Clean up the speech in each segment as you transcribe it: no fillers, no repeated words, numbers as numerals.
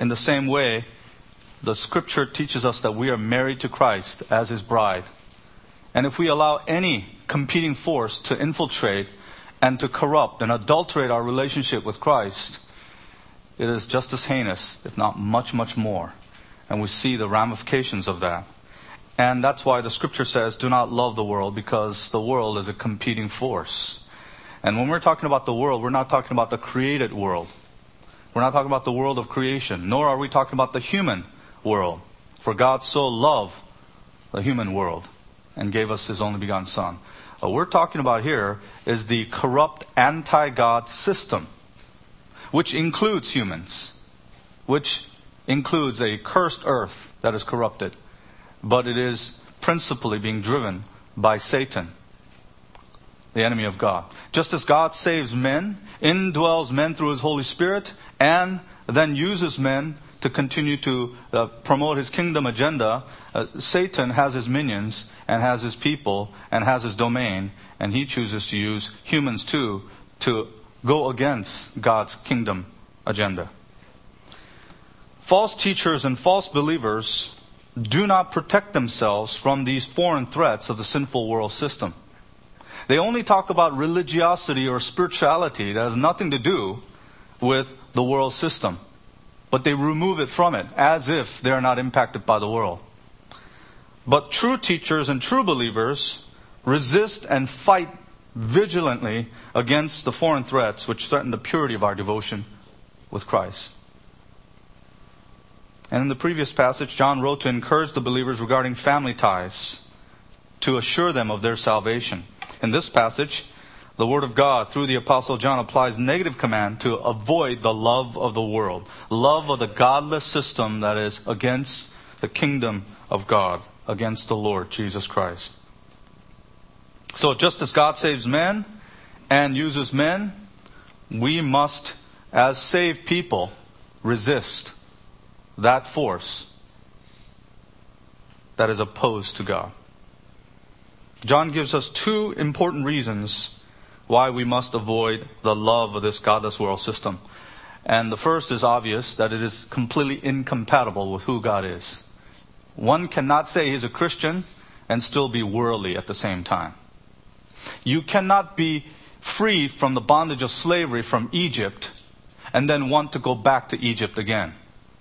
In the same way, the Scripture teaches us that we are married to Christ as His bride. And if we allow any competing force to infiltrate and to corrupt and adulterate our relationship with Christ, it is just as heinous, if not much, much more. And we see the ramifications of that. And that's why the Scripture says, do not love the world, because the world is a competing force. And when we're talking about the world, we're not talking about the created world. We're not talking about the world of creation, nor are we talking about the human world. For God so loved the human world and gave us His only begotten Son. What we're talking about here is the corrupt anti-God system, which includes humans, which includes a cursed earth that is corrupted. But it is principally being driven by Satan, the enemy of God. Just as God saves men, indwells men through His Holy Spirit, and then uses men to continue to promote His kingdom agenda, Satan has his minions and has his people and has his domain, and he chooses to use humans too to go against God's kingdom agenda. False teachers and false believers do not protect themselves from these foreign threats of the sinful world system. They only talk about religiosity or spirituality that has nothing to do with the world system. But they remove it from it as if they are not impacted by the world. But true teachers and true believers resist and fight vigilantly against the foreign threats which threaten the purity of our devotion with Christ. And in the previous passage, John wrote to encourage the believers regarding family ties, to assure them of their salvation. In this passage, the Word of God, through the Apostle John, applies negative command to avoid the love of the world, love of the godless system that is against the kingdom of God, against the Lord Jesus Christ. So just as God saves men and uses men, we must, as saved people, resist that force that is opposed to God. John gives us two important reasons why we must avoid the love of this godless world system. And the first is obvious, that it is completely incompatible with who God is. One cannot say he's a Christian and still be worldly at the same time. You cannot be free from the bondage of slavery from Egypt and then want to go back to Egypt again.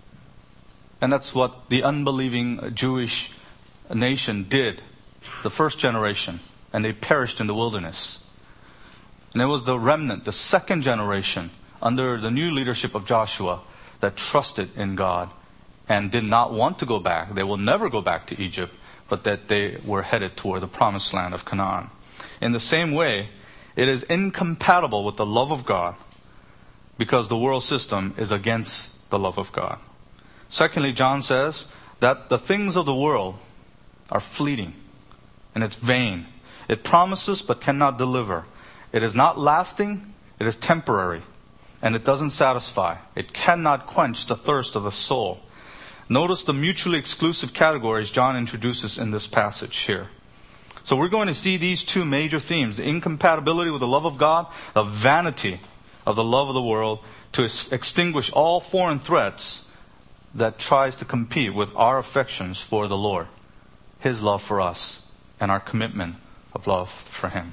And that's what the unbelieving Jewish nation did, the first generation, and they perished in the wilderness. And it was the remnant, the second generation, under the new leadership of Joshua, that trusted in God and did not want to go back. They will never go back to Egypt, but that they were headed toward the promised land of Canaan. In the same way, it is incompatible with the love of God because the world system is against the love of God. Secondly, John says that the things of the world are fleeting and it's vain. It promises but cannot deliver. It is not lasting, it is temporary, and it doesn't satisfy. It cannot quench the thirst of the soul. Notice the mutually exclusive categories John introduces in this passage here. So we're going to see these two major themes, the incompatibility with the love of God, the vanity of the love of the world, to extinguish all foreign threats that tries to compete with our affections for the Lord, His love for us, and our commitment of love for Him.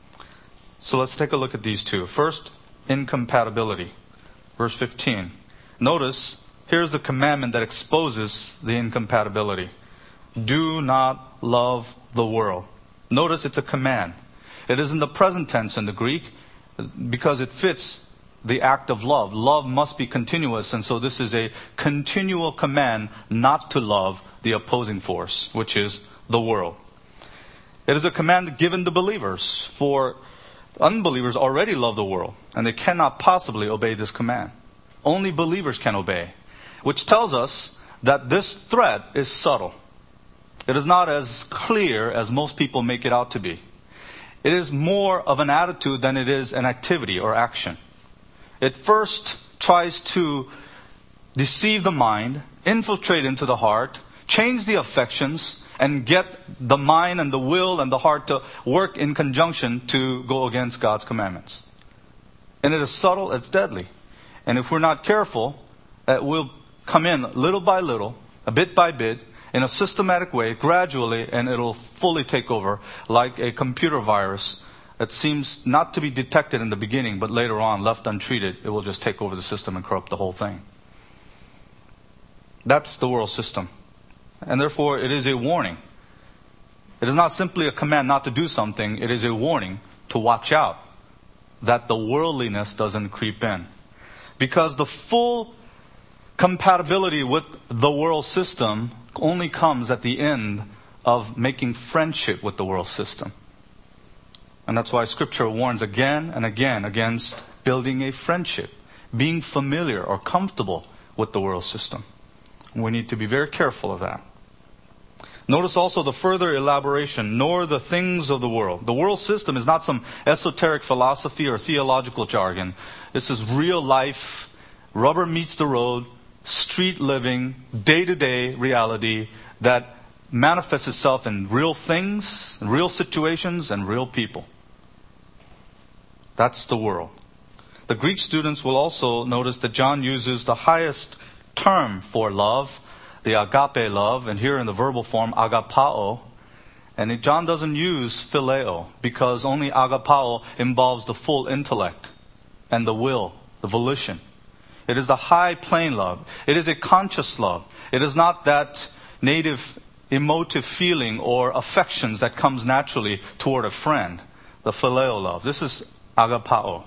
So let's take a look at these two. First, incompatibility. Verse 15. Notice, here's the commandment that exposes the incompatibility. Do not love the world. Notice it's a command. It is in the present tense in the Greek because it fits the act of love. Love must be continuous, and so this is a continual command not to love the opposing force, which is the world. It is a command given to believers, for unbelievers already love the world, and they cannot possibly obey this command. Only believers can obey, which tells us that this threat is subtle. It is not as clear as most people make it out to be. It is more of an attitude than it is an activity or action. It first tries to deceive the mind, infiltrate into the heart, change the affections, and get the mind and the will and the heart to work in conjunction to go against God's commandments. And it is subtle, it's deadly. And if we're not careful, it will come in little by little, a bit by bit, in a systematic way, gradually, and it'll fully take over, like a computer virus that seems not to be detected in the beginning, but later on, left untreated, it will just take over the system and corrupt the whole thing. That's the world system. And therefore, it is a warning. It is not simply a command not to do something, it is a warning to watch out that the worldliness doesn't creep in. Because the full compatibility with the world system only comes at the end of making friendship with the world system. And that's why Scripture warns again and again against building a friendship, being familiar or comfortable with the world system. We need to be very careful of that. Notice also the further elaboration, nor the things of the world. The world system is not some esoteric philosophy or theological jargon. This is real life, rubber meets the road, street living, day-to-day reality that manifests itself in real things, real situations, and real people. That's the world. The Greek students will also notice that John uses the highest term for love, the agape love, and here in the verbal form, agapao. And John doesn't use phileo because only agapao involves the full intellect and the will, the volition. It is the high plane love. It is a conscious love. It is not that native emotive feeling or affections that comes naturally toward a friend, the phileo love. This is agapao.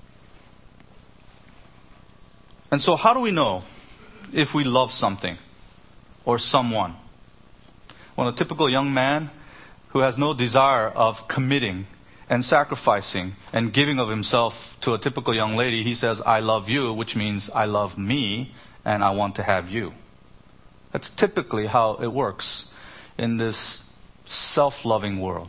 And so how do we know if we love something or someone? Well, a typical young man who has no desire of committing and sacrificing and giving of himself to a typical young lady, he says, I love you, which means I love me and I want to have you. That's typically how it works in this self-loving world.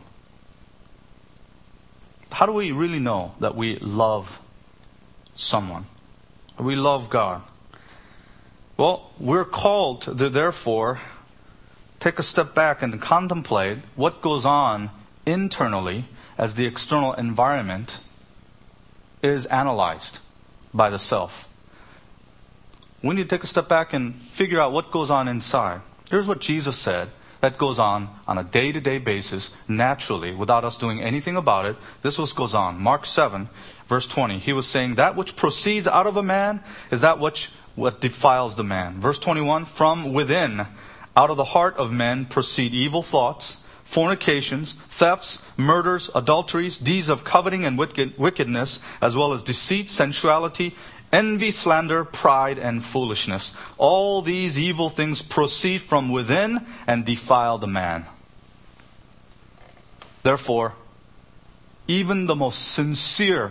How do we really know that we love someone? We love God? Well, we're called to therefore take a step back and contemplate what goes on internally as the external environment is analyzed by the self. We need to take a step back and figure out what goes on inside. Here's what Jesus said that goes on a day-to-day basis, naturally, without us doing anything about it. This is what goes on. Mark 7, verse 20. He was saying, that which proceeds out of a man is that what defiles the man. Verse 21, from within, out of the heart of men proceed evil thoughts, fornications, thefts, murders, adulteries, deeds of coveting and wickedness, as well as deceit, sensuality, envy, slander, pride, and foolishness. All these evil things proceed from within and defile the man. Therefore, even the most sincere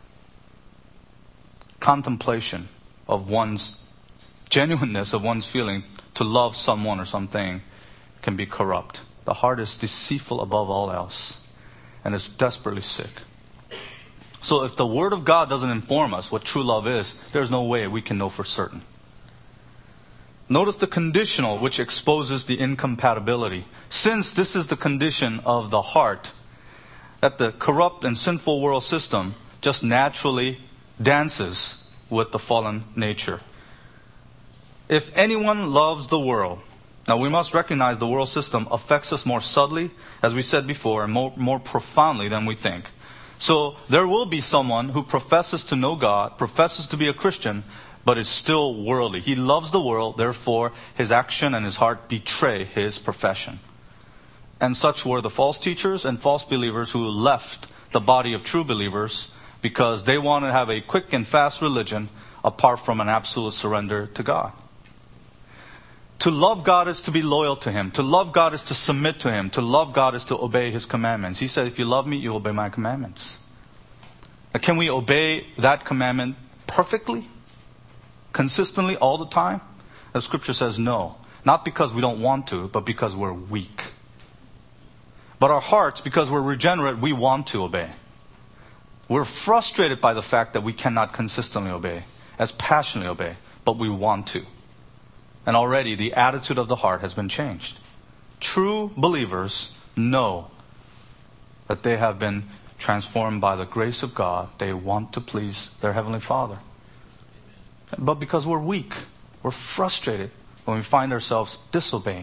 contemplation of one's genuineness of one's feeling to love someone or something can be corrupt. The heart is deceitful above all else and is desperately sick. So if the Word of God doesn't inform us what true love is, there's no way we can know for certain. Notice the conditional which exposes the incompatibility. Since this is the condition of the heart, that the corrupt and sinful world system just naturally dances with the fallen nature. If anyone loves the world, now we must recognize the world system affects us more subtly, as we said before, and more profoundly than we think. So there will be someone who professes to know God, professes to be a Christian, but is still worldly. He loves the world, therefore his action and his heart betray his profession. And such were the false teachers and false believers who left the body of true believers because they wanted to have a quick and fast religion apart from an absolute surrender to God. To love God is to be loyal to Him. To love God is to submit to Him. To love God is to obey His commandments. He said, if you love me, you obey my commandments. Now, can we obey that commandment perfectly? Consistently, all the time? The Scripture says no. Not because we don't want to, but because we're weak. But our hearts, because we're regenerate, we want to obey. We're frustrated by the fact that we cannot consistently obey, as passionately obey, but we want to. And already the attitude of the heart has been changed. True believers know that they have been transformed by the grace of God. They want to please their Heavenly Father. But because we're weak, We're frustrated when we find ourselves disobeying,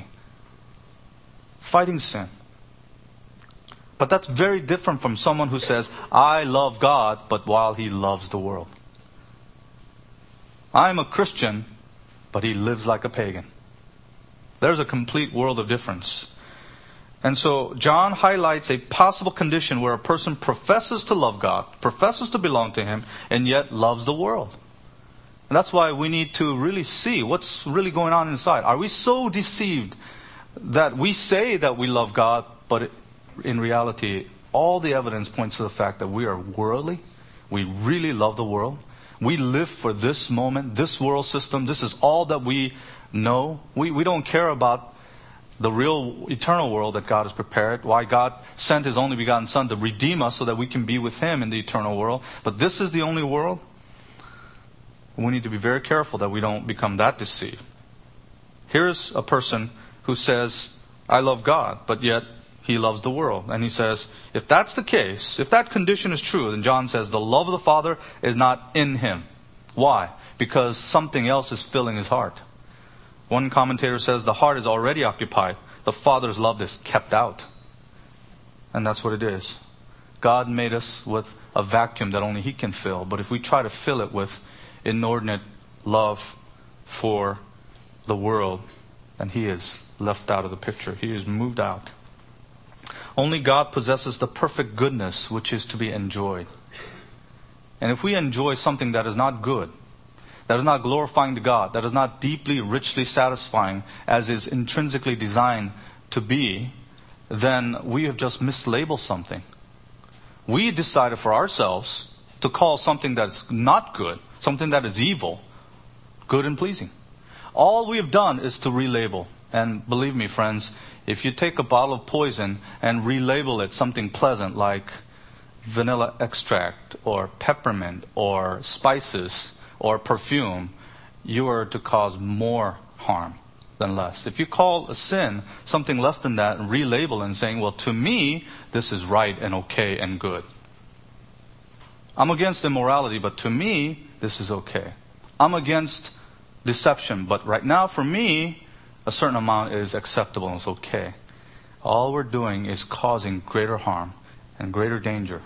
fighting sin. But that's very different from someone who says, I love God, but while he loves the world. I'm a Christian, but he lives like a pagan. There's a complete world of difference. And so John highlights a possible condition where a person professes to love God, professes to belong to him, and yet loves the world. And that's why we need to really see what's really going on inside. Are we so deceived that we say that we love God, but in reality, all the evidence points to the fact that we are worldly? We really love the world. We live for this moment, this world system. This is all that we know. We don't care about the real eternal world that God has prepared. Why God sent His only begotten Son to redeem us so that we can be with Him in the eternal world. But this is the only world. We need to be very careful that we don't become that deceived. Here's a person who says, I love God, but yet he loves the world. And he says, if that's the case, if that condition is true, then John says the love of the Father is not in him. Why? Because something else is filling his heart. One commentator says the heart is already occupied. The Father's love is kept out. And that's what it is. God made us with a vacuum that only He can fill. But if we try to fill it with inordinate love for the world, then He is left out of the picture. He is moved out. Only God possesses the perfect goodness which is to be enjoyed. And if we enjoy something that is not good, that is not glorifying to God, that is not deeply, richly satisfying as is intrinsically designed to be, then we have just mislabeled something. We decided for ourselves to call something that's not good, something that is evil, good and pleasing. All we have done is to relabel. And believe me, friends, if you take a bottle of poison and relabel it something pleasant like vanilla extract or peppermint or spices or perfume, you are to cause more harm than less. If you call a sin something less than that and relabel and saying, well, to me, this is right and okay and good. I'm against immorality, but to me, this is okay. I'm against deception, but right now, for me, a certain amount is acceptable and it's okay. All we're doing is causing greater harm and greater danger.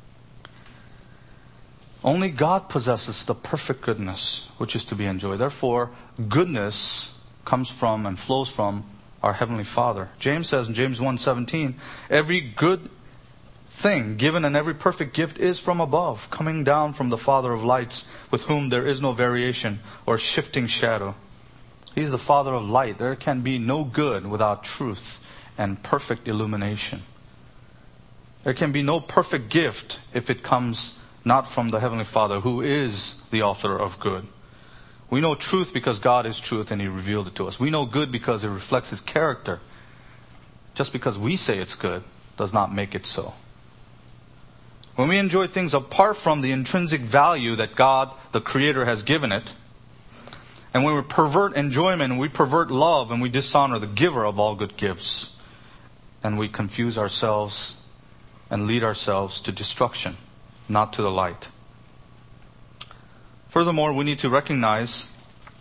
Only God possesses the perfect goodness which is to be enjoyed. Therefore, goodness comes from and flows from our Heavenly Father. James says in James 1:17, every good thing given and every perfect gift is from above, coming down from the Father of lights, with whom there is no variation or shifting shadow. He is the Father of light. There can be no good without truth and perfect illumination. There can be no perfect gift if it comes not from the Heavenly Father, who is the author of good. We know truth because God is truth and He revealed it to us. We know good because it reflects His character. Just because we say it's good does not make it so. When we enjoy things apart from the intrinsic value that God, the Creator, has given it, and when we pervert enjoyment and we pervert love and we dishonor the giver of all good gifts, and we confuse ourselves and lead ourselves to destruction, not to the light. Furthermore, we need to recognize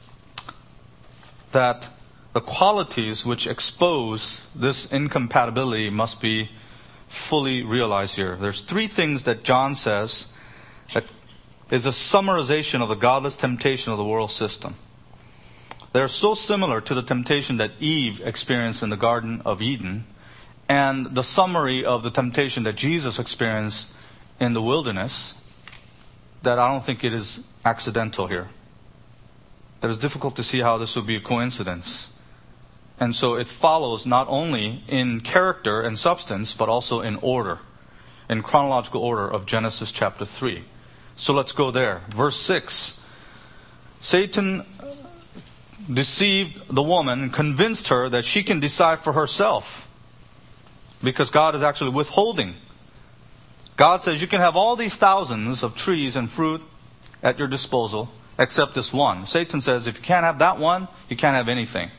that the qualities which expose this incompatibility must be fully realized here. There's three things that John says that is a summarization of the godless temptation of the world system. They're so similar to the temptation that Eve experienced in the Garden of Eden and the summary of the temptation that Jesus experienced in the wilderness that I don't think it is accidental here. It is difficult to see how this would be a coincidence. And so it follows not only in character and substance, but also in order, in chronological order of Genesis chapter 3. So let's go there. Verse 6. Satan deceived the woman and convinced her that she can decide for herself, because God is actually withholding. God says you can have all these thousands of trees and fruit at your disposal except this one. Satan says if you can't have that one, you can't have anything.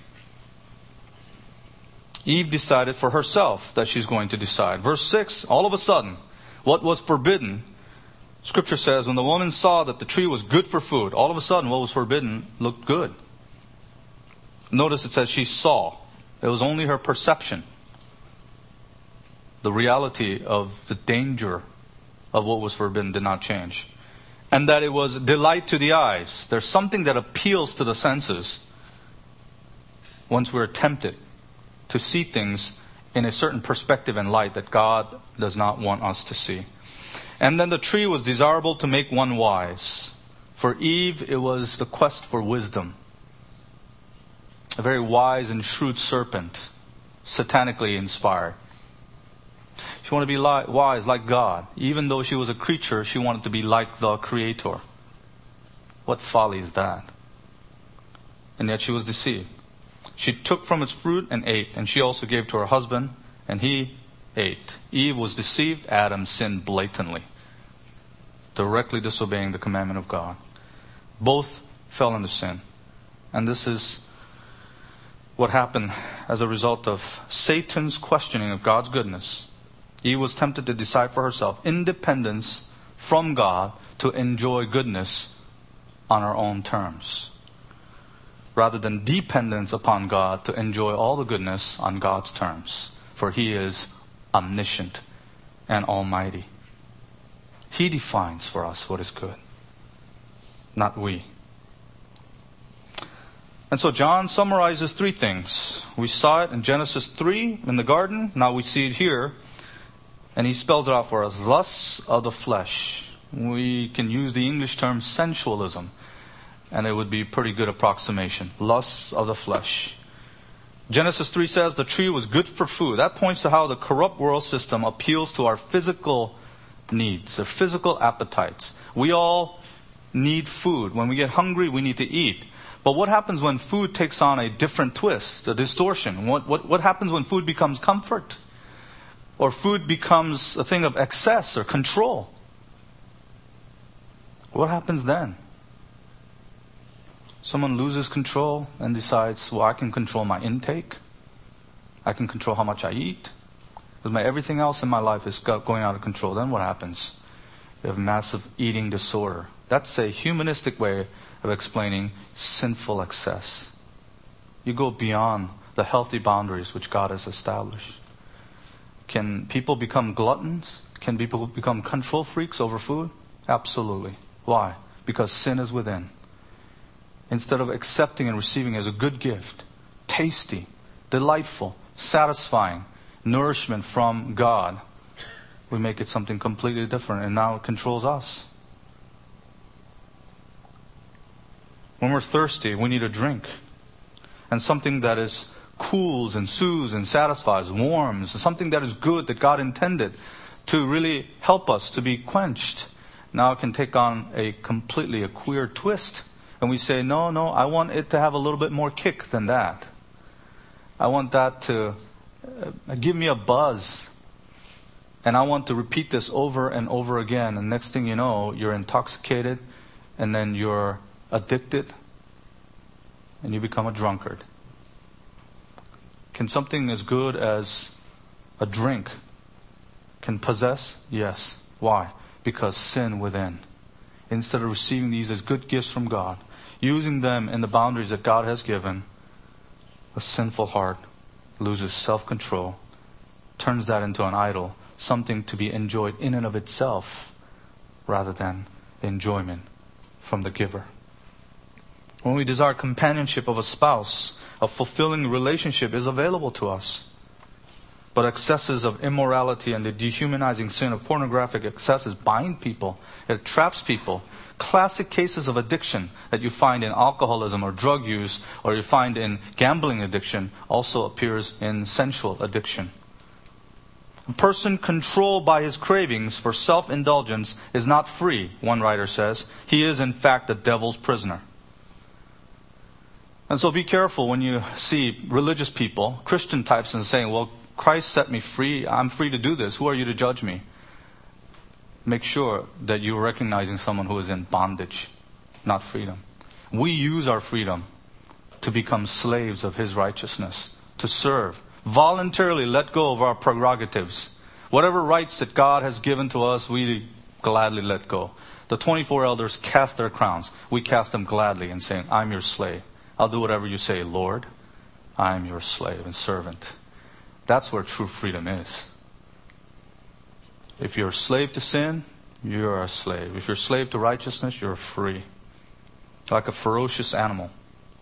Eve decided for herself that she's going to decide. Verse 6, all of a sudden, what was forbidden, Scripture says, when the woman saw that the tree was good for food, all of a sudden what was forbidden looked good. Notice it says she saw. It was only her perception. The reality of the danger of what was forbidden did not change. And that it was delight to the eyes. There's something that appeals to the senses once we're tempted to see things in a certain perspective and light that God does not want us to see. And then the tree was desirable to make one wise. For Eve, it was the quest for wisdom. A very wise and shrewd serpent, satanically inspired. She wanted to be wise like God. Even though she was a creature, she wanted to be like the Creator. What folly is that? And yet she was deceived. She took from its fruit and ate, and she also gave to her husband, and he ate. Eve was deceived. Adam sinned blatantly, directly disobeying the commandment of God. Both fell into sin. And this is what happened as a result of Satan's questioning of God's goodness. Eve was tempted to decide for herself independence from God to enjoy goodness on her own terms, rather than dependence upon God to enjoy all the goodness on God's terms. For He is omniscient and almighty. He defines for us what is good, not we. And so John summarizes three things. We saw it in Genesis 3 in the garden. Now we see it here. And he spells it out for us. Lusts of the flesh. We can use the English term sensualism, and it would be a pretty good approximation. Lusts of the flesh. Genesis 3 says the tree was good for food. That points to how the corrupt world system appeals to our physical needs, our physical appetites. We all need food. When we get hungry, we need to eat. But what happens when food takes on a different twist, a distortion? What happens when food becomes comfort? Or food becomes a thing of excess or control? What happens then? Someone loses control and decides, well, I can control my intake. I can control how much I eat. Because everything else in my life is going out of control. Then what happens? We have massive eating disorder. That's a humanistic way of explaining sinful excess. You go beyond the healthy boundaries which God has established. Can people become gluttons? Can people become control freaks over food? Absolutely. Why? Because sin is within. Instead of accepting and receiving as a good gift, tasty, delightful, satisfying, nourishment from God, we make it something completely different, and now it controls us. When we're thirsty, we need a drink. And something that is cools and soothes and satisfies, warms, something that is good that God intended to really help us to be quenched. Now it can take on a queer twist. And we say, no, I want it to have a little bit more kick than that. I want that to give me a buzz. And I want to repeat this over and over again. And next thing you know, you're intoxicated, and then you're addicted, and you become a drunkard. Can something as good as a drink can possess? Yes. Why? Because sin within. Instead of receiving these as good gifts from God, using them in the boundaries that God has given, a sinful heart loses self-control, turns that into an idol, something to be enjoyed in and of itself, rather than enjoyment from the giver. When we desire companionship of a spouse, a fulfilling relationship is available to us. But excesses of immorality and the dehumanizing sin of pornographic excesses bind people. It traps people. Classic cases of addiction that you find in alcoholism or drug use, or you find in gambling addiction, also appears in sensual addiction. A person controlled by his cravings for self-indulgence is not free, one writer says. He is in fact the devil's prisoner. And so be careful when you see religious people, Christian types, and saying, well, Christ set me free. I'm free to do this. Who are you to judge me? Make sure that you're recognizing someone who is in bondage, not freedom. We use our freedom to become slaves of His righteousness, to serve. Voluntarily let go of our prerogatives. Whatever rights that God has given to us, we gladly let go. The 24 elders cast their crowns. We cast them gladly and saying, I'm your slave. I'll do whatever you say, Lord. I am your slave and servant. That's where true freedom is. If you're a slave to sin, you're a slave. If you're a slave to righteousness, you're free. Like a ferocious animal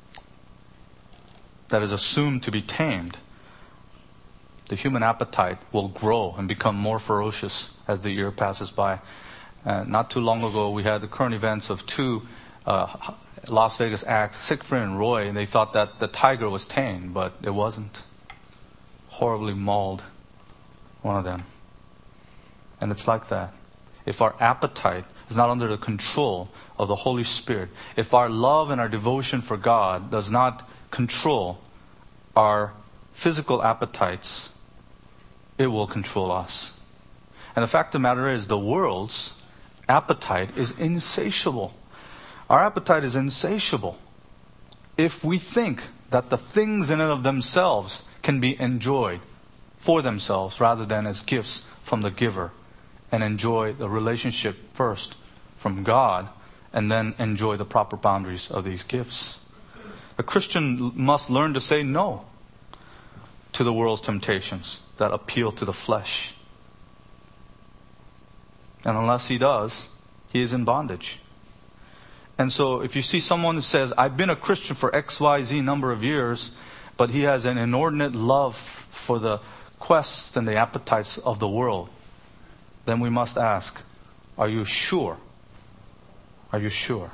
that is assumed to be tamed, the human appetite will grow and become more ferocious as the year passes by. Not too long ago, we had the current events of two Las Vegas acts, Siegfried and Roy, and they thought that the tiger was tamed, but it wasn't. Horribly mauled one of them. And it's like that. If our appetite is not under the control of the Holy Spirit, if our love and our devotion for God does not control our physical appetites, it will control us. And the fact of the matter is, the world's appetite is insatiable. Our appetite is insatiable. If we think that the things in and of themselves can be enjoyed for themselves rather than as gifts from the giver, and enjoy the relationship first from God, and then enjoy the proper boundaries of these gifts. A Christian must learn to say no to the world's temptations that appeal to the flesh. And unless he does, he is in bondage. And so if you see someone who says, I've been a Christian for XYZ number of years, but he has an inordinate love for the quests and the appetites of the world, then we must ask, are you sure? Are you sure?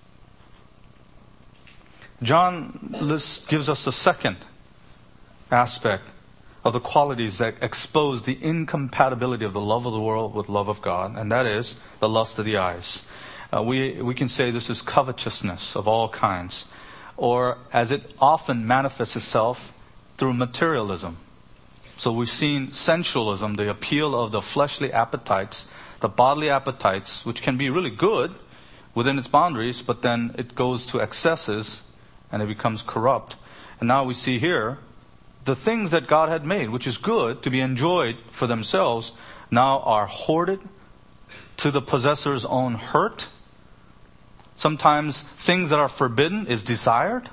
John gives us the second aspect of the qualities that expose the incompatibility of the love of the world with love of God, and that is the lust of the eyes. We can say this is covetousness of all kinds, or as it often manifests itself through materialism. So we've seen sensualism, the appeal of the fleshly appetites, the bodily appetites, which can be really good within its boundaries, but then it goes to excesses and it becomes corrupt. And now we see here the things that God had made, which is good to be enjoyed for themselves, now are hoarded to the possessor's own hurt. Sometimes things that are forbidden is desired.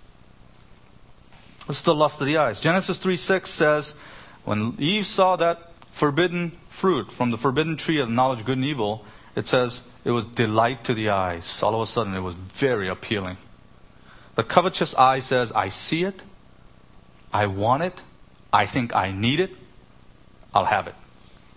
It's the lust of the eyes. Genesis 3:6 says, when Eve saw that forbidden fruit from the forbidden tree of knowledge of good and evil, it says it was delight to the eyes. All of a sudden it was very appealing. The covetous eye says, I see it, I want it, I think I need it, I'll have it.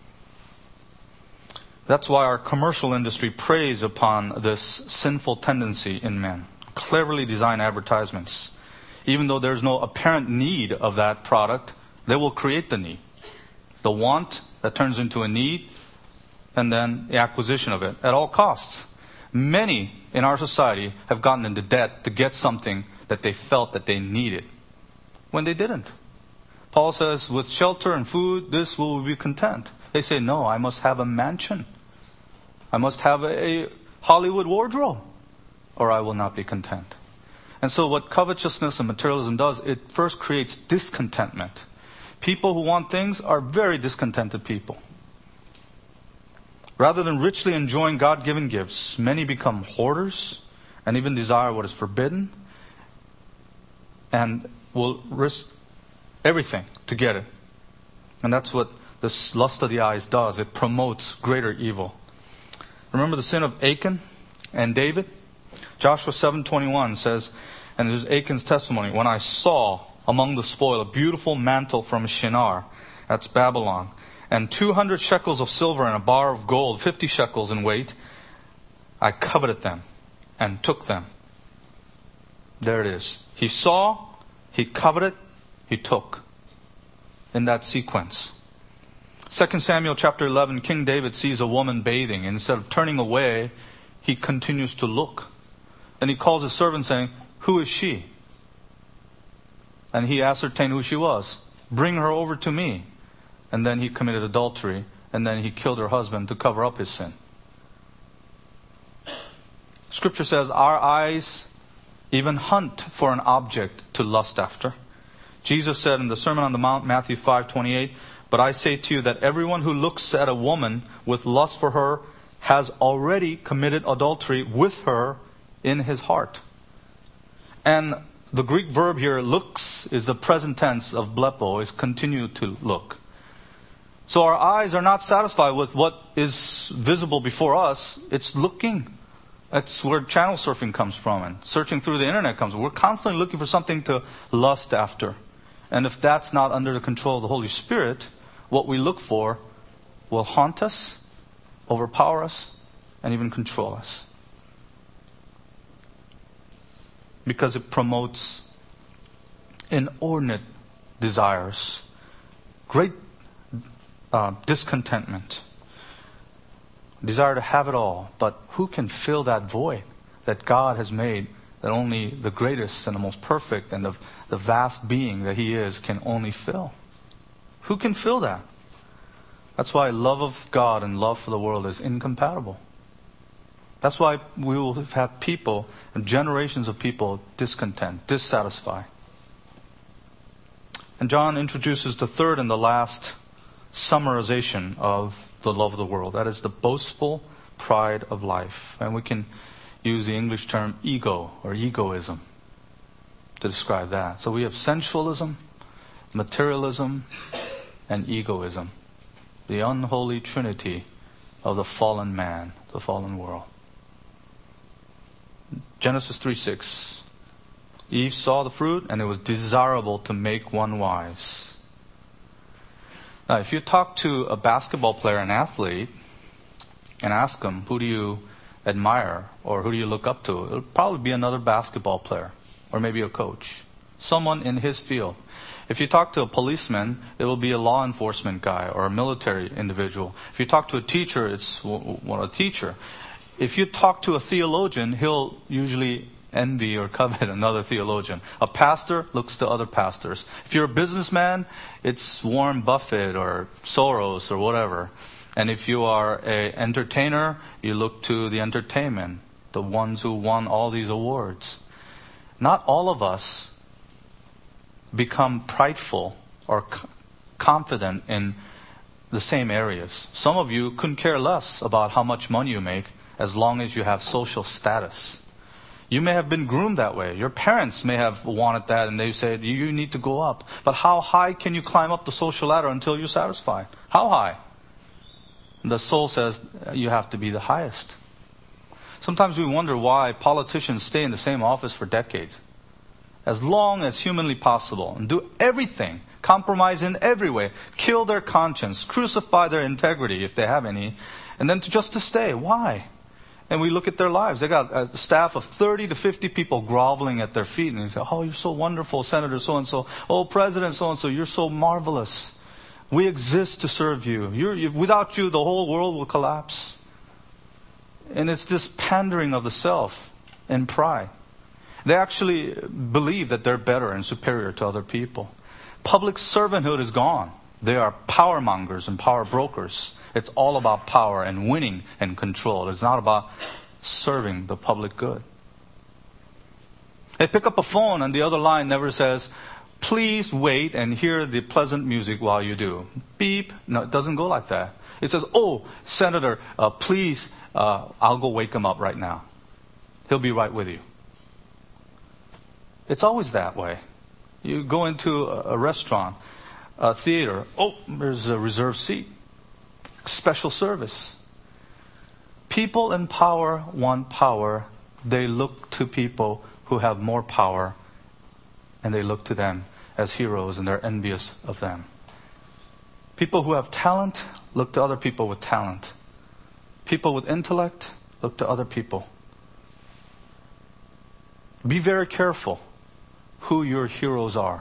That's why our commercial industry preys upon this sinful tendency in men. Cleverly designed advertisements. Even though there's no apparent need of that product, they will create the need. The want that turns into a need, and then the acquisition of it at all costs. Many in our society have gotten into debt to get something that they felt that they needed when they didn't. Paul says, with shelter and food, this will be content. They say, no, I must have a mansion. I must have a Hollywood wardrobe, or I will not be content. And so what covetousness and materialism does, it first creates discontentment. People who want things are very discontented people. Rather than richly enjoying God-given gifts, many become hoarders and even desire what is forbidden and will risk everything to get it. And that's what this lust of the eyes does. It promotes greater evil. Remember the sin of Achan and David? Joshua 7:21 says, and this is Achan's testimony, when I saw among the spoil a beautiful mantle from Shinar, that's Babylon, and 200 shekels of silver and a bar of gold, 50 shekels in weight, I coveted them and took them. There it is. He saw, he coveted, he took. In that sequence. 2 Samuel chapter 11, King David sees a woman bathing. Instead of turning away, he continues to look. And he calls his servant saying, who is she? And he ascertained who she was. Bring her over to me. And then he committed adultery. And then he killed her husband to cover up his sin. Scripture says our eyes even hunt for an object to lust after. Jesus said in the Sermon on the Mount, Matthew 5:28, but I say to you that everyone who looks at a woman with lust for her has already committed adultery with her in his heart. And the Greek verb here, looks, is the present tense of blepo, is continue to look. So our eyes are not satisfied with what is visible before us. It's looking. That's where channel surfing comes from, and searching through the internet comes from. We're constantly looking for something to lust after. And if that's not under the control of the Holy Spirit, what we look for will haunt us, overpower us, and even control us. Because it promotes inordinate desires, great discontentment, desire to have it all. But who can fill that void that God has made, that only the greatest and the most perfect and the vast being that He is can only fill? Who can fill that? That's why love of God and love for the world is incompatible. That's why we will have people and generations of people discontent, dissatisfied. And John introduces the third and the last summarization of the love of the world. That is the boastful pride of life. And we can use the English term ego or egoism to describe that. So we have sensualism, materialism, and egoism. The unholy trinity of the fallen man, the fallen world. Genesis 3:6. Eve saw the fruit and it was desirable to make one wise. Now, if you talk to a basketball player, an athlete, and ask them, who do you admire or who do you look up to? It'll probably be another basketball player or maybe a coach. Someone in his field. If you talk to a policeman, it will be a law enforcement guy or a military individual. If you talk to a teacher, it's a teacher. If you talk to a theologian, he'll usually envy or covet another theologian. A pastor looks to other pastors. If you're a businessman, it's Warren Buffett or Soros or whatever. And if you are an entertainer, you look to the entertainment, the ones who won all these awards. Not all of us become prideful or confident in the same areas. Some of you couldn't care less about how much money you make as long as you have social status. You may have been groomed that way. Your parents may have wanted that and they said, you need to go up. But how high can you climb up the social ladder until you're satisfied? How high? The soul says you have to be the highest. Sometimes we wonder why politicians stay in the same office for decades. As long as humanly possible. And do everything. Compromise in every way. Kill their conscience. Crucify their integrity if they have any. And then just to stay. Why? And we look at their lives. They got a staff of 30 to 50 people groveling at their feet. And they say, oh, you're so wonderful, Senator so-and-so. Oh, President so-and-so, you're so marvelous. We exist to serve you. Without you, the whole world will collapse. And it's this pandering of the self and pride. They actually believe that they're better and superior to other people. Public servanthood is gone. They are power mongers and power brokers. It's all about power and winning and control. It's not about serving the public good. They pick up a phone and the other line never says, please wait and hear the pleasant music while you do. Beep. No, it doesn't go like that. It says, oh, Senator, please, I'll go wake him up right now. He'll be right with you. It's always that way. You go into a restaurant, a theater. Oh, there's a reserved seat. Special service. People in power want power. They look to people who have more power, and they look to them as heroes, and they're envious of them. People who have talent look to other people with talent. People with intellect look to other people. Be very careful who your heroes are.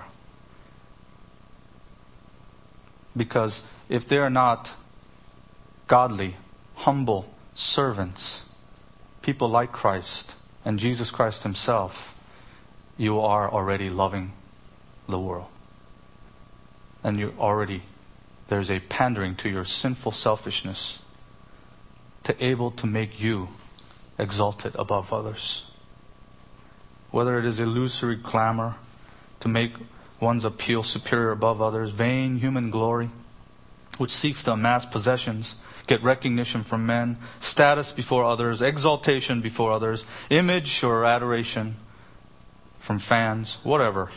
Because if they're not godly, humble servants, people like Christ and Jesus Christ Himself, you are already loving the world. And there's a pandering to your sinful selfishness to able to make you exalted above others. Whether it is illusory glamour to make one's appeal superior above others, vain human glory, which seeks to amass possessions, get recognition from men, status before others, exaltation before others, image or adoration, from fans, whatever.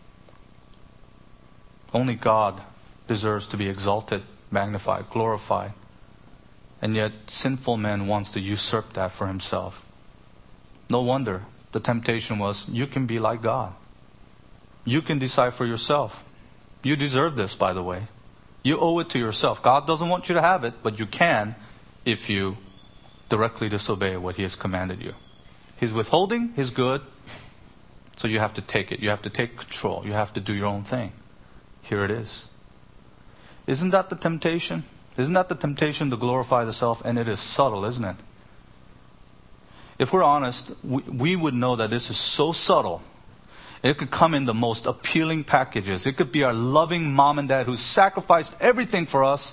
Only God deserves to be exalted, magnified, glorified. And yet sinful man wants to usurp that for himself. No wonder the temptation was, you can be like God. You can decide for yourself. You deserve this, by the way. You owe it to yourself. God doesn't want you to have it, but you can if you directly disobey what He has commanded you. He's withholding His good, so you have to take it. You have to take control. You have to do your own thing. Here it is. Isn't that the temptation? Isn't that the temptation to glorify the self? And it is subtle, isn't it? If we're honest, we would know that this is so subtle. It could come in the most appealing packages. It could be our loving mom and dad who sacrificed everything for us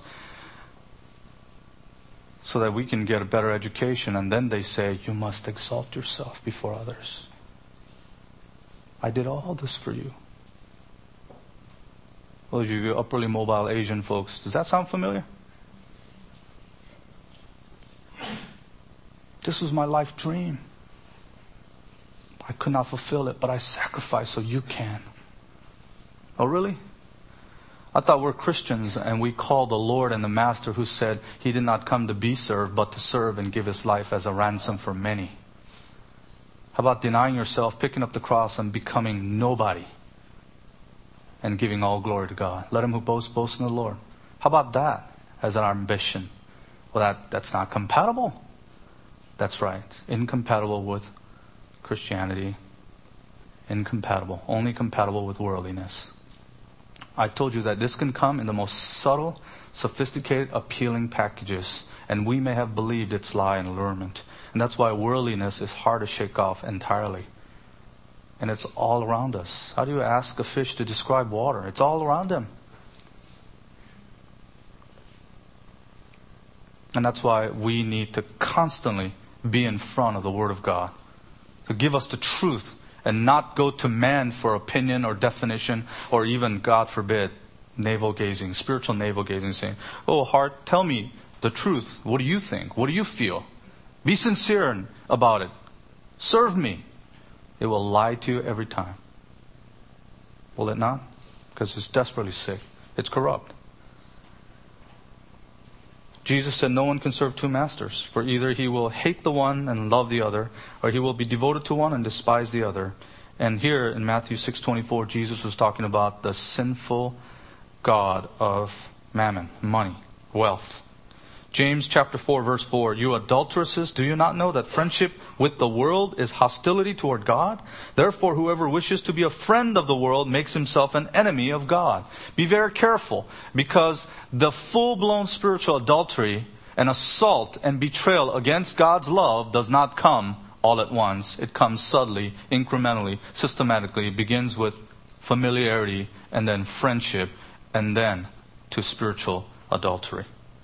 so that we can get a better education. And then they say, you must exalt yourself before others. I did all this for you. Those of you upperly mobile Asian folks, does that sound familiar? This was my life dream. I could not fulfill it, but I sacrificed so you can. Oh, really? I thought we're Christians and we call the Lord and the Master who said He did not come to be served, but to serve and give His life as a ransom for many. How about denying yourself, picking up the cross and becoming nobody and giving all glory to God? Let him who boasts, boast in the Lord. How about that as an ambition? Well, that's not compatible. That's right. Incompatible with Christianity. Incompatible. Only compatible with worldliness. I told you that this can come in the most subtle, sophisticated, appealing packages. And we may have believed its lie and allurement. And that's why worldliness is hard to shake off entirely. And it's all around us. How do you ask a fish to describe water? It's all around him. And that's why we need to constantly be in front of the Word of God. To give us the truth and not go to man for opinion or definition or even, God forbid, navel gazing, spiritual navel gazing, saying, oh heart, tell me the truth. What do you think? What do you feel? Be sincere about it. Serve me. It will lie to you every time. Will it not? Because it's desperately sick. It's corrupt. Jesus said no one can serve two masters, for either he will hate the one and love the other, or he will be devoted to one and despise the other. And here in Matthew 6:24, Jesus was talking about the sinful god of mammon, money, wealth. James chapter 4 verse 4, you adulteresses, do you not know that friendship with the world is hostility toward God? Therefore, whoever wishes to be a friend of the world makes himself an enemy of God. Be very careful, because the full-blown spiritual adultery and assault and betrayal against God's love does not come all at once. It comes subtly, incrementally, systematically. It begins with familiarity and then friendship and then to spiritual adultery.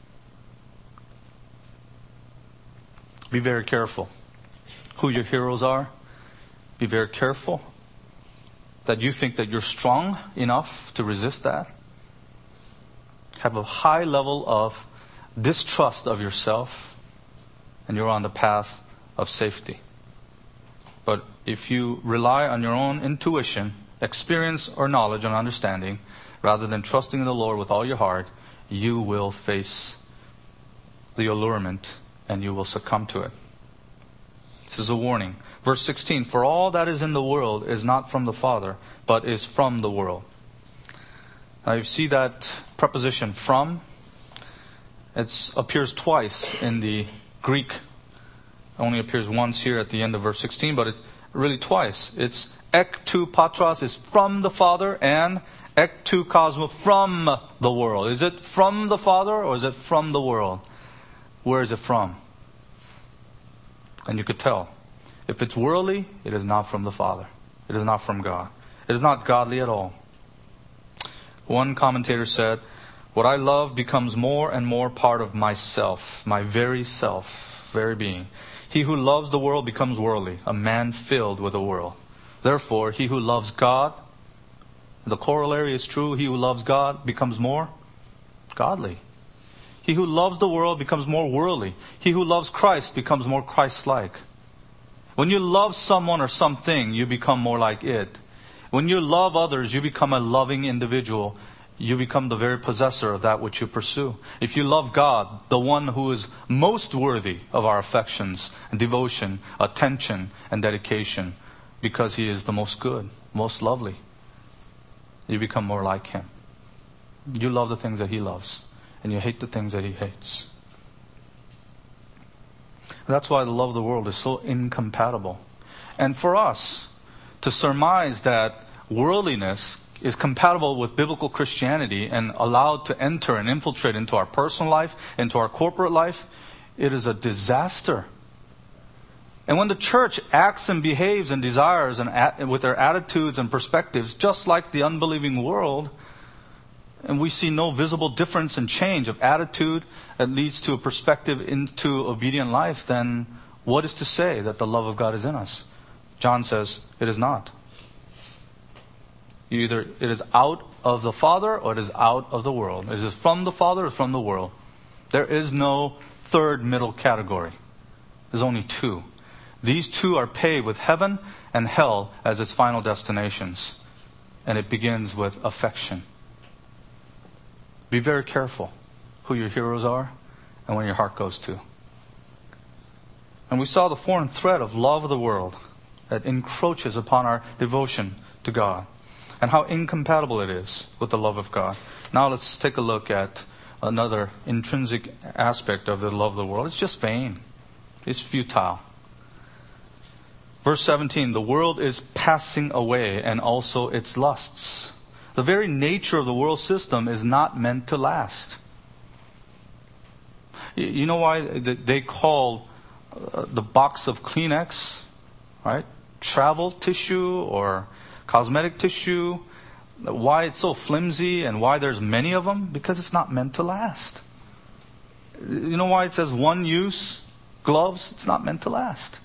Be very careful who your heroes are. Be very careful that you think that you're strong enough to resist that. Have a high level of distrust of yourself, and you're on the path of safety. But if you rely on your own intuition, experience, or knowledge and understanding, rather than trusting in the Lord with all your heart, you will face the allurement and you will succumb to it. This is a warning. Verse 16, for all that is in the world is not from the Father, but is from the world. Now you see that preposition from. It appears twice in the Greek. It only appears once here at the end of verse 16, but it's really twice. It's ek tu patros is from the Father, and ek tu cosmo from the world. Is it from the Father or is it from the world? Where is it from? And you could tell. If it's worldly, it is not from the Father. It is not from God. It is not godly at all. One commentator said, what I love becomes more and more part of myself, my very self, very being. He who loves the world becomes worldly, a man filled with the world. Therefore, he who loves God, the corollary is true, he who loves God becomes more godly. He who loves the world becomes more worldly. He who loves Christ becomes more Christ-like. When you love someone or something, you become more like it. When you love others, you become a loving individual. You become the very possessor of that which you pursue. If you love God, the one who is most worthy of our affections, devotion, attention, and dedication, because He is the most good, most lovely, you become more like Him. You love the things that He loves, and you hate the things that He hates. That's why the love of the world is so incompatible. And for us to surmise that worldliness is compatible with biblical Christianity and allowed to enter and infiltrate into our personal life, into our corporate life, it is a disaster. And when the church acts and behaves and desires and with their attitudes and perspectives just like the unbelieving world, and we see no visible difference and change of attitude that leads to a perspective into obedient life, then what is to say that the love of God is in us? John says it is not. Either it is out of the Father or it is out of the world. It is from the Father or from the world. There is no third middle category. There's only two. These two are paved with heaven and hell as its final destinations. And it begins with affection. Be very careful who your heroes are and where your heart goes to. And we saw the foreign threat of love of the world that encroaches upon our devotion to God and how incompatible it is with the love of God. Now let's take a look at another intrinsic aspect of the love of the world. It's just vain. It's futile. Verse 17, the world is passing away and also its lusts. The very nature of the world system is not meant to last. You know why they call the box of Kleenex, right, travel tissue or cosmetic tissue? Why it's so flimsy and why there's many of them? Because it's not meant to last. You know why it says one use gloves? It's not meant to last.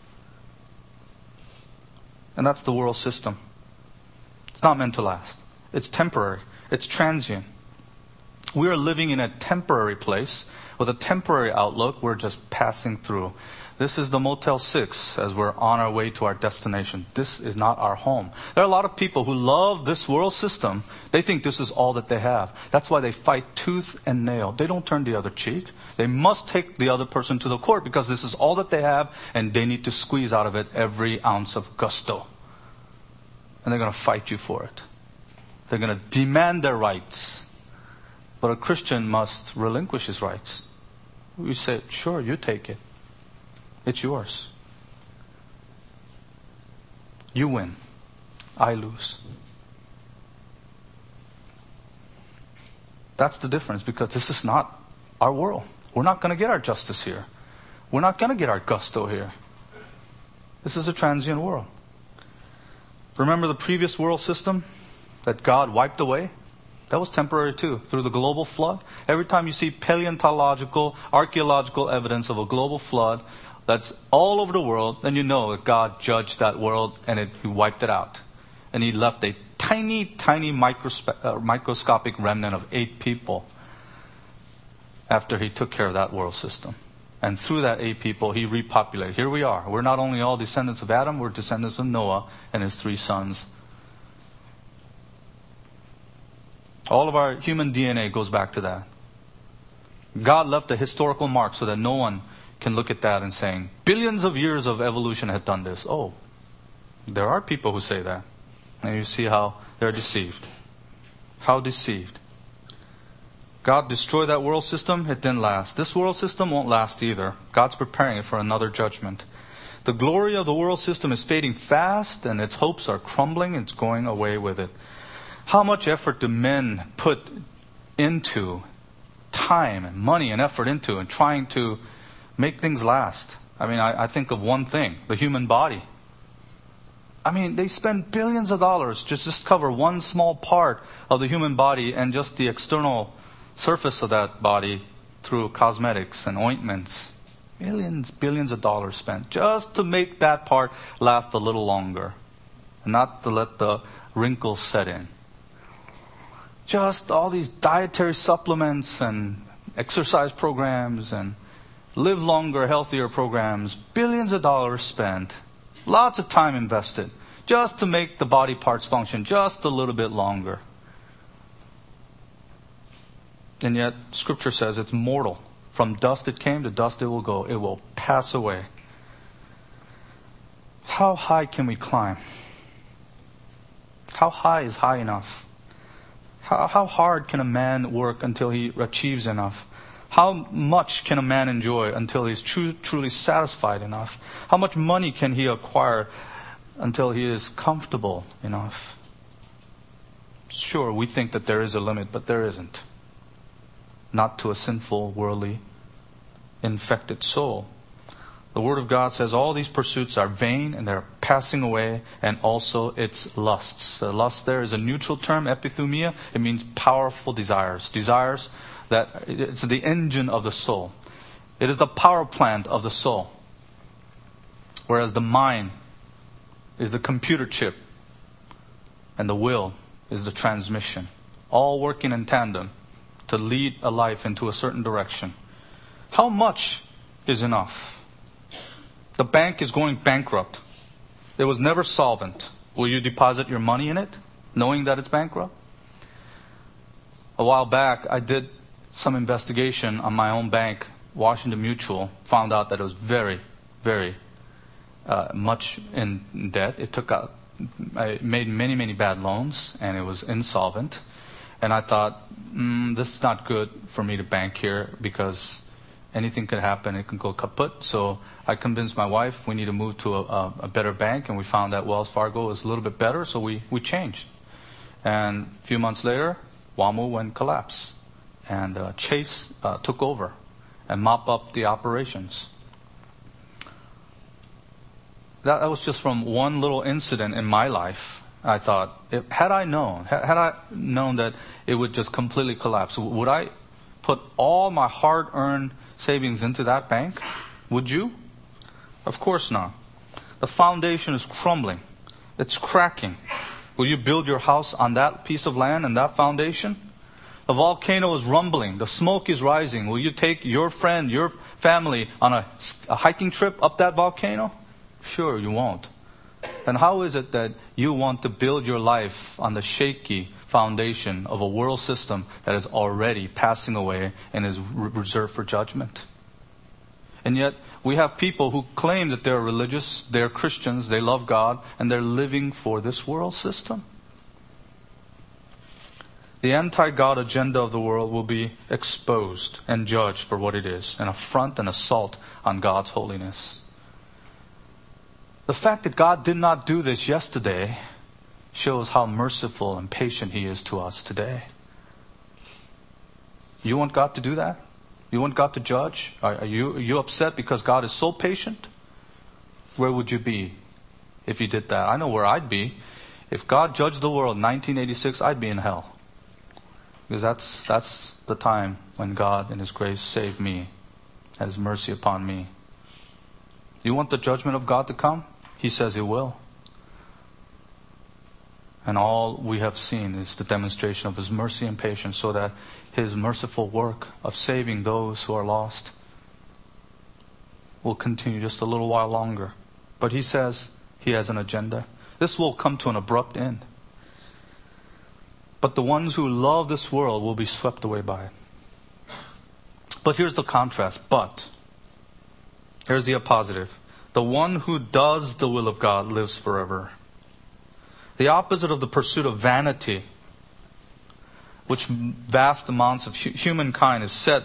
And that's the world system. It's not meant to last. It's temporary. It's transient. We are living in a temporary place with a temporary outlook. We're just passing through. This is the Motel 6 as we're on our way to our destination. This is not our home. There are a lot of people who love this world system. They think this is all that they have. That's why they fight tooth and nail. They don't turn the other cheek. They must take the other person to the court because this is all that they have and they need to squeeze out of it every ounce of gusto. And they're going to fight you for it. They're going to demand their rights. But a Christian must relinquish his rights. You say, sure, you take it. It's yours. You win. I lose. That's the difference because this is not our world. We're not going to get our justice here. We're not going to get our gusto here. This is a transient world. Remember the previous world system that God wiped away? That was temporary too, through the global flood. Every time you see paleontological, archaeological evidence of a global flood that's all over the world, then you know that God judged that world and He wiped it out. And He left a tiny, tiny microscopic remnant of 8 people after He took care of that world system. And through that 8 people, He repopulated. Here we are. We're not only all descendants of Adam, we're descendants of Noah and his 3 sons. All of our human DNA goes back to that. God left a historical mark so that no one can look at that and saying, billions of years of evolution have done this. Oh, there are people who say that. And you see how they're deceived. How deceived. God destroyed that world system. It didn't last. This world system won't last either. God's preparing it for another judgment. The glory of the world system is fading fast and its hopes are crumbling. It's going away with it. How much effort do men put into time and money and effort into and trying to make things last? I mean, I think of one thing, the human body. I mean, they spend billions of dollars to just cover one small part of the human body and just the external surface of that body through cosmetics and ointments. Billions of dollars spent just to make that part last a little longer. And not to let the wrinkles set in. Just all these dietary supplements and exercise programs and live longer, healthier programs. Billions of dollars spent. Lots of time invested just to make the body parts function just a little bit longer. And yet, Scripture says it's mortal. From dust it came, to dust it will go. It will pass away. How high can we climb? How high is high enough? How hard can a man work until he achieves enough? How much can a man enjoy until he's truly satisfied enough? How much money can he acquire until he is comfortable enough? Sure, we think that there is a limit, but there isn't. Not to a sinful, worldly, infected soul. The Word of God says all these pursuits are vain and they're passing away, and also its lusts. The lust there is a neutral term, epithumia. It means powerful desires. Desires that it's the engine of the soul. It is the power plant of the soul. Whereas the mind is the computer chip and the will is the transmission. All working in tandem to lead a life into a certain direction. How much is enough? The bank is going bankrupt. It was never solvent. Will you deposit your money in it, knowing that it's bankrupt? A while back, I did some investigation on my own bank, Washington Mutual. Found out that it was very, very much in debt. I made many, many bad loans, and it was insolvent. And I thought, this is not good for me to bank here because anything could happen. It can go kaput. So I convinced my wife we need to move to a better bank, and we found that Wells Fargo was a little bit better, so we changed. And a few months later, WAMU went collapse, and Chase took over and mopped up the operations. That was just from one little incident in my life. I thought, had I known that it would just completely collapse, would I put all my hard-earned savings into that bank? Would you? Of course not. The foundation is crumbling. It's cracking. Will you build your house on that piece of land and that foundation? The volcano is rumbling. The smoke is rising. Will you take your friend, your family on a hiking trip up that volcano? Sure, you won't. And how is it that you want to build your life on the shaky foundation of a world system that is already passing away and is reserved for judgment? And yet, we have people who claim that they're religious, they're Christians, they love God, and they're living for this world system. The anti-God agenda of the world will be exposed and judged for what it is, an affront and assault on God's holiness. The fact that God did not do this yesterday shows how merciful and patient He is to us today. You want God to do that? You want God to judge? Are you upset because God is so patient? Where would you be if He did that? I know where I'd be. If God judged the world in 1986, I'd be in hell. Because that's the time when God in His grace saved me, had His mercy upon me. You want the judgment of God to come? He says He will. And all we have seen is the demonstration of His mercy and patience, so that His merciful work of saving those who are lost will continue just a little while longer. But He says He has an agenda. This will come to an abrupt end. But the ones who love this world will be swept away by it. But here's the contrast. Here's the positive. The one who does the will of God lives forever. The opposite of the pursuit of vanity, which vast amounts of humankind is set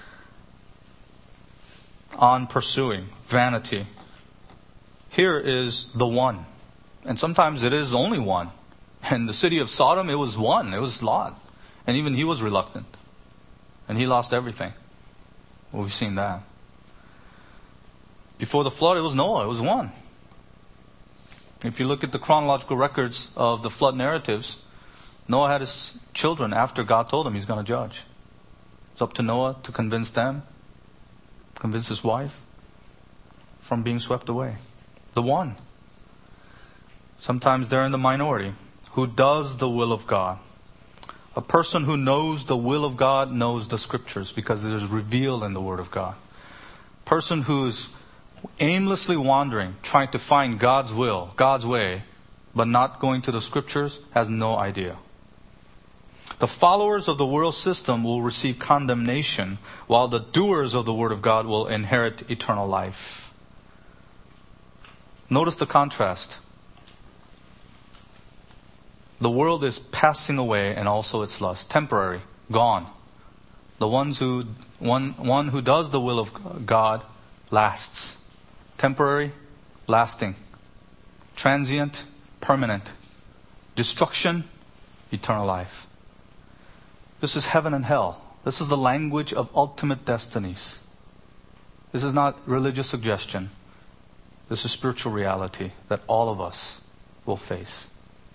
on pursuing, vanity. Here is the one. And sometimes it is only one. In the city of Sodom, it was one. It was Lot. And even he was reluctant. And he lost everything. Well, we've seen that. Before the flood, it was Noah. It was one. If you look at the chronological records of the flood narratives, Noah had his children after God told him He's going to judge. It's up to Noah to convince them, convince his wife, from being swept away. The one. Sometimes they're in the minority. Who does the will of God. A person who knows the will of God knows the Scriptures because it is revealed in the Word of God. A person who's aimlessly wandering, trying to find God's will, God's way, but not going to the scriptures, has no idea. The followers of the world system will receive condemnation, while the doers of the Word of God will inherit eternal life. Notice the contrast. The world is passing away, and also its lust. Temporary, gone. The one who does the will of God lasts. Temporary, lasting. Transient, permanent. Destruction, eternal life. This is heaven and hell. This is the language of ultimate destinies. This is not religious suggestion. This is spiritual reality that all of us will face.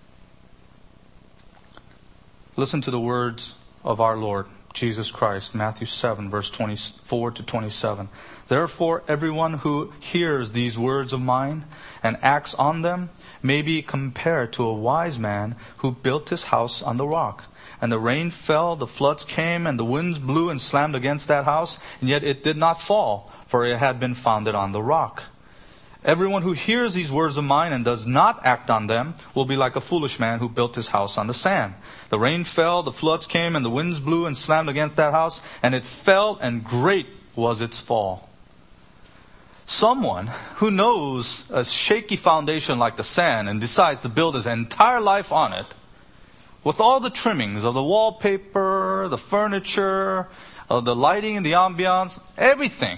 Listen to the words of our Lord Jesus Christ, Matthew 7, verse 24 to 27. Therefore, everyone who hears these words of mine and acts on them may be compared to a wise man who built his house on the rock. And the rain fell, the floods came, and the winds blew and slammed against that house, and yet it did not fall, for it had been founded on the rock. Everyone who hears these words of mine and does not act on them will be like a foolish man who built his house on the sand. The rain fell, the floods came, and the winds blew and slammed against that house, and it fell, and great was its fall. Someone who knows a shaky foundation like the sand and decides to build his entire life on it, with all the trimmings of the wallpaper, the furniture, the lighting, the ambiance, everything,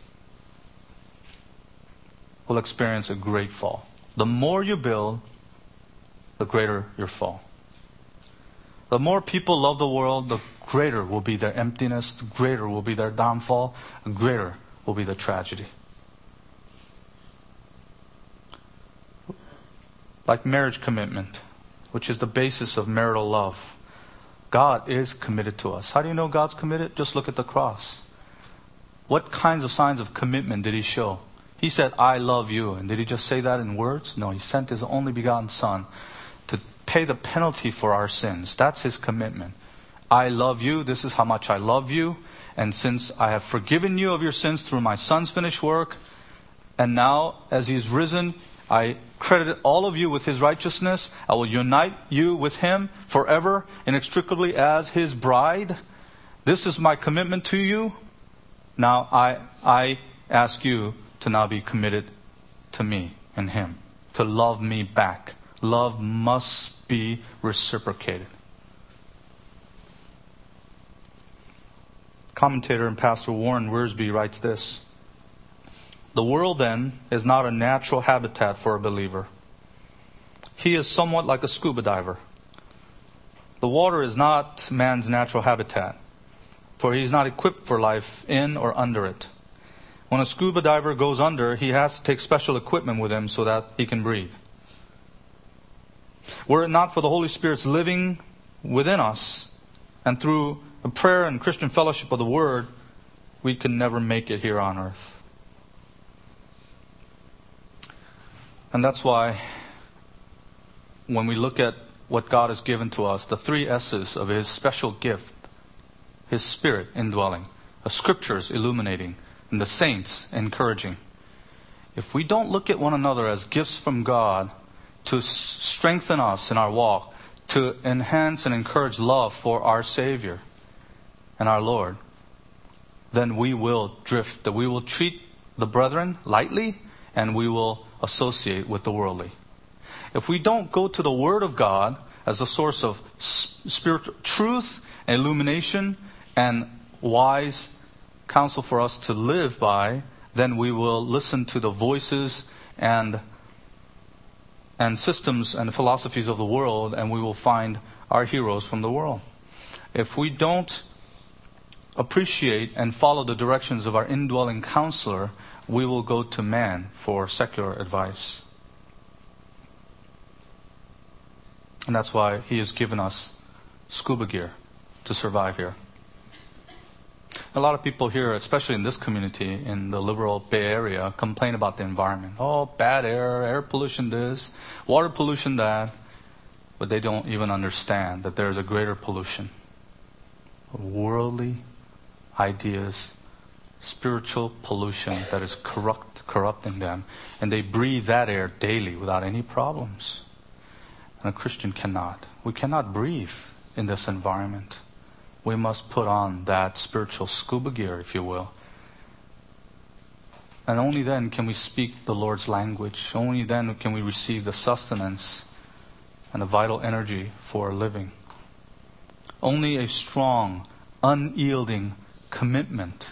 will experience a great fall. The more you build, the greater your fall. The more people love the world, the greater will be their emptiness, the greater will be their downfall, the greater will be the tragedy. Like marriage commitment, which is the basis of marital love, God is committed to us. How do you know God's committed? Just look at the cross. What kinds of signs of commitment did He show? He said, I love you. And did He just say that in words? No, He sent His only begotten Son to pay the penalty for our sins. That's His commitment. I love you. This is how much I love you. And since I have forgiven you of your sins through my Son's finished work, and now as He is risen, I credit all of you with His righteousness. I will unite you with Him forever, inextricably as His bride. This is my commitment to you. Now I ask you to now be committed to me and Him, to love me back. Love must be reciprocated. Commentator and pastor Warren Wiersbe writes this: the world then is not a natural habitat for a believer. He is somewhat like a scuba diver. The water is not man's natural habitat, for he is not equipped for life in or under it. When a scuba diver goes under, he has to take special equipment with him so that he can breathe. Were it not for the Holy Spirit's living within us, and through a prayer and Christian fellowship of the Word, we can never make it here on earth. And that's why when we look at what God has given to us, the 3 S's of His special gift, His Spirit indwelling, the Scriptures illuminating, and the saints encouraging. If we don't look at one another as gifts from God to strengthen us in our walk, to enhance and encourage love for our Savior and our Lord, then we will drift, that we will treat the brethren lightly, and we will associate with the worldly. If we don't go to the Word of God as a source of spiritual truth and illumination and wise counsel for us to live by, then we will listen to the voices and systems and philosophies of the world, and we will find our heroes from the world. If we don't appreciate and follow the directions of our indwelling counselor, we will go to man for secular advice. And that's why He has given us scuba gear to survive here. A lot of people here, especially in this community, in the liberal Bay Area, complain about the environment. Oh, bad air pollution this, water pollution that. But they don't even understand that there is a greater pollution. Worldly ideas, spiritual pollution that is corrupt corrupting them. And they breathe that air daily without any problems. And a Christian cannot. We cannot breathe in this environment. We must put on that spiritual scuba gear, if you will. And only then can we speak the Lord's language. Only then can we receive the sustenance and the vital energy for living. Only a strong, unyielding commitment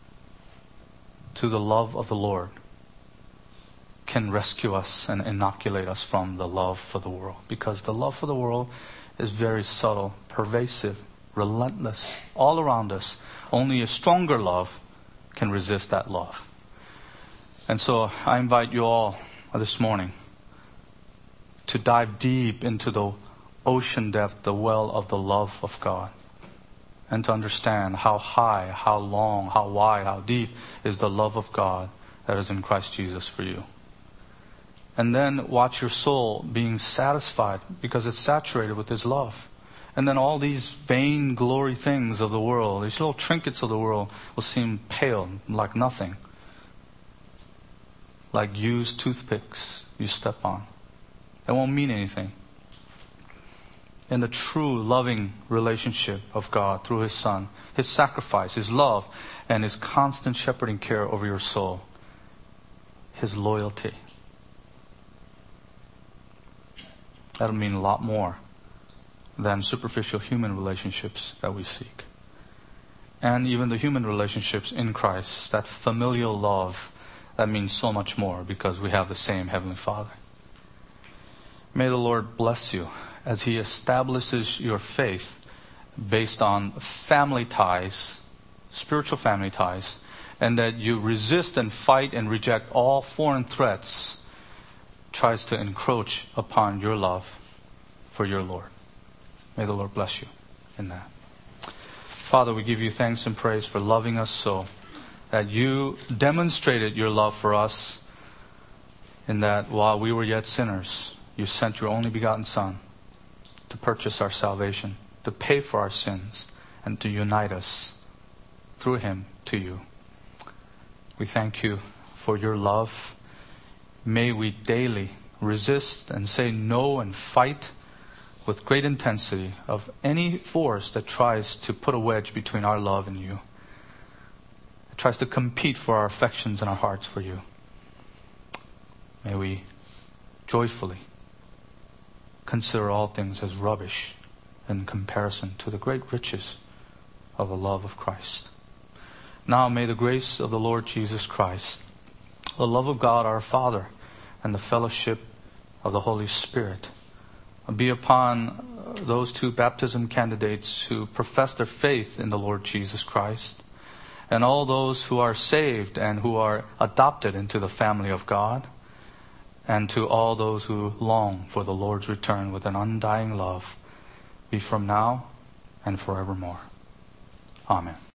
to the love of the Lord can rescue us and inoculate us from the love for the world. Because the love for the world is very subtle, pervasive, relentless, all around us. Only a stronger love can resist that love. And so I invite you all this morning to dive deep into the ocean depth, the well of the love of God. And to understand how high, how long, how wide, how deep is the love of God that is in Christ Jesus for you. And then watch your soul being satisfied because it's saturated with His love. And then all these vain glory things of the world, these little trinkets of the world will seem pale, like nothing. Like used toothpicks you step on. It won't mean anything. In the true loving relationship of God through His Son, His sacrifice, His love, and His constant shepherding care over your soul, His loyalty. That'll mean a lot more than superficial human relationships that we seek. And even the human relationships in Christ, that familial love, that means so much more because we have the same Heavenly Father. May the Lord bless you as He establishes your faith based on family ties, spiritual family ties, and that you resist and fight and reject all foreign threats tries to encroach upon your love for your Lord. May the Lord bless you in that. Father, we give you thanks and praise for loving us so, that you demonstrated your love for us in that while we were yet sinners, you sent your only begotten Son to purchase our salvation, to pay for our sins, and to unite us through Him to you. We thank you for your love. May we daily resist and say no and fight with great intensity of any force that tries to put a wedge between our love and you. It tries to compete for our affections and our hearts for you. May we joyfully consider all things as rubbish in comparison to the great riches of the love of Christ. Now may the grace of the Lord Jesus Christ, the love of God our Father, and the fellowship of the Holy Spirit be upon those two baptism candidates who profess their faith in the Lord Jesus Christ, and all those who are saved and who are adopted into the family of God, and to all those who long for the Lord's return with an undying love, be from now and forevermore. Amen.